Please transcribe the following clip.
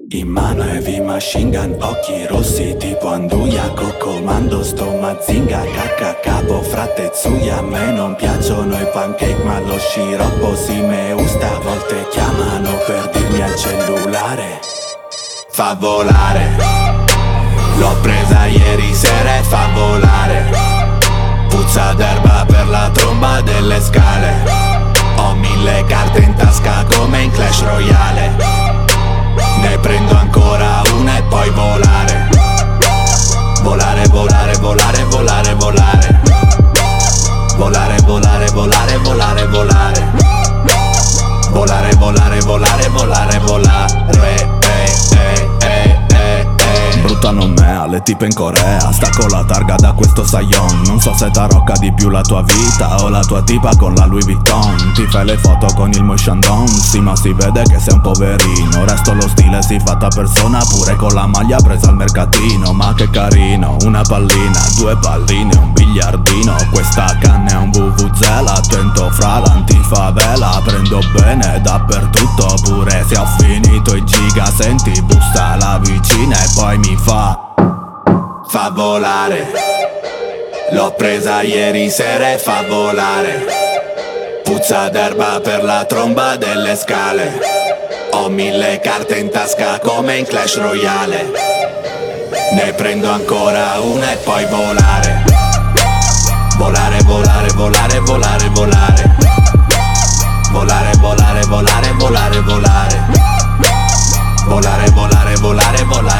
In mano heavy machine gun, occhi rossi tipo Anduia. Comando sto Mazinga, cacca capo frate Zuia. A me non piacciono i pancake ma lo sciroppo si me gusta. A volte chiamano per dirmi al cellulare fa volare. L'ho presa ieri sera e fa volare. Puzza d'erba per la tromba delle scale. Ho 1000 carte in tasca come in Clash Royale. Ne prendo ancora una e poi volare. Volare, volare, volare, volare, volare. Volare, volare, volare, volare, volare. Volare, volare, volare, volare, volare. Bruttano me alle tipe in Corea. Stacco la targa da questo Saigon. Non so se tarocca di più la tua vita o la tua tipa con la Louis Vuitton. Ti fai le foto con il motion down. Sì ma si vede che sei un poverino. Resto lo stile si fatta persona. Pure con la maglia presa al mercatino. Ma che carino, una pallina, 2 palline, un biliardino. Questa canna è un vuvuzela. Attento fra l'antifavela. Prendo bene dappertutto. Pure se ho finito i giga. Senti busta la vicina e poi mi fa volare. L'ho presa ieri sera e fa volare. Puzza d'erba per la tromba delle scale. Ho 1000 carte in tasca come in Clash Royale. Ne prendo ancora una e poi volare. Volare, volare, volare, volare, volare. Volare, volare, volare, volare, volare. Volare, volare, volare, volare.